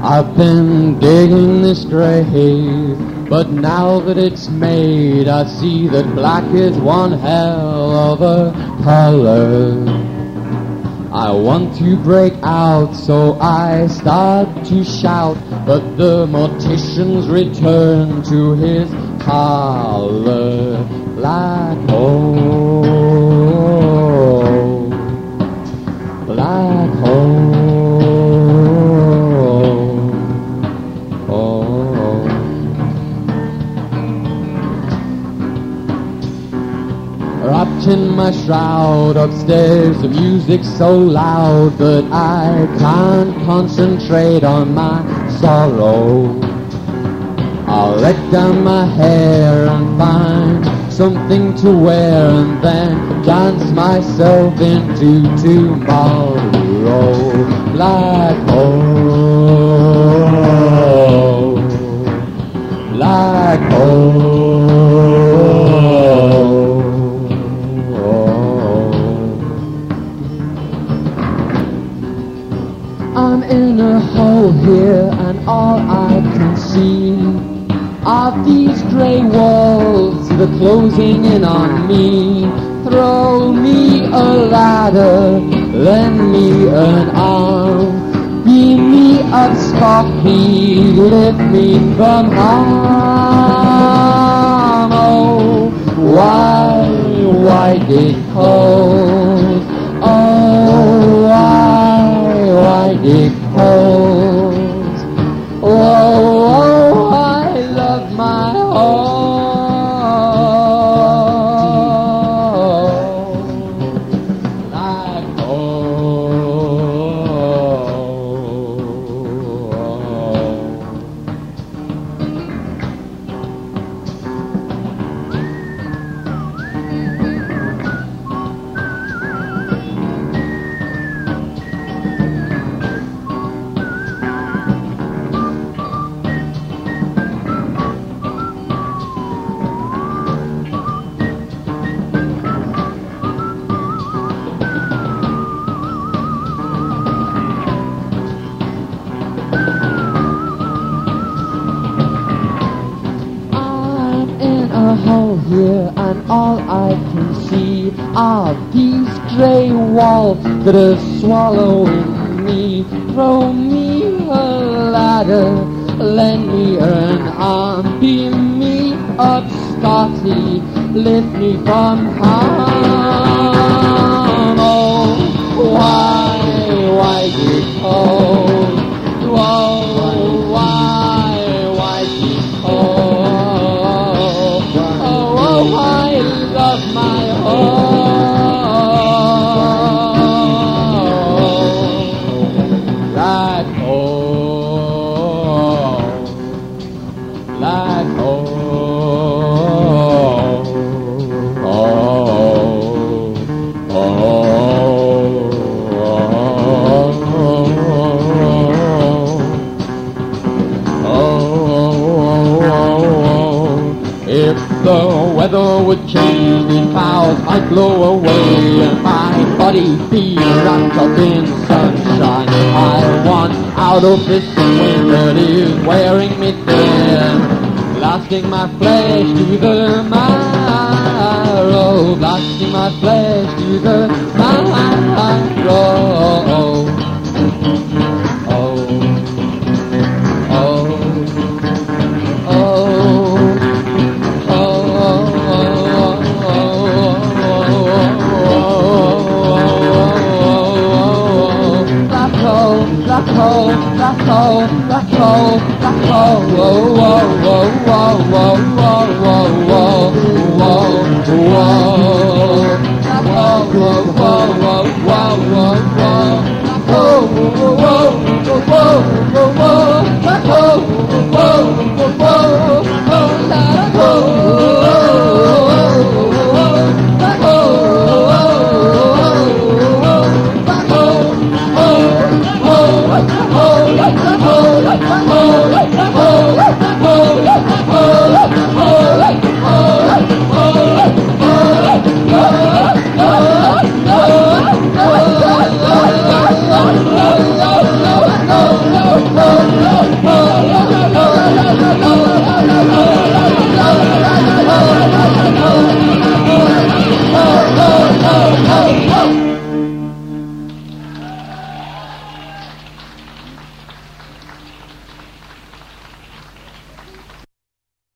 I've been digging this grave, but now that it's made, I see that black is one hell of a color. I want to break out, so I start to shout, but the mortician's return to his collar. Black hole, black hole. Wrapped in my shroud upstairs, the music's so loud that I can't concentrate on my sorrow. I'll let down my hair and find something to wear and then dance myself into tomorrow. Black hole, black hole. I'm in a hole here and all I can see are these grey walls that are closing in on me. Throw me a ladder, lend me an arm, beam me up Sparky, lift me from harm. Oh, why did cold? Oh, why did cold? Oh, I love my home. Black here and all I can see are these grey walls that are swallowing me. Throw me a ladder, lend me an arm, beam me up Scotty, lift me from harm. Oh, why did cold? Whoa, why did cold? I love my home. Black hole, black hole. If the weather would change, these clouds might blow away and my body be wrapped up in sunshine. I want out of this wind that is wearing me thin, blasting my flesh to the marrow, blasting my flesh to the marrow. Black hole, black hole, black hole, black hole, whoa, whoa, whoa, whoa, whoa, whoa, whoa, whoa, whoa, black hole, whoa, whoa, whoa, whoa, whoa, whoa, whoa, whoa, whoa, whoa, whoa.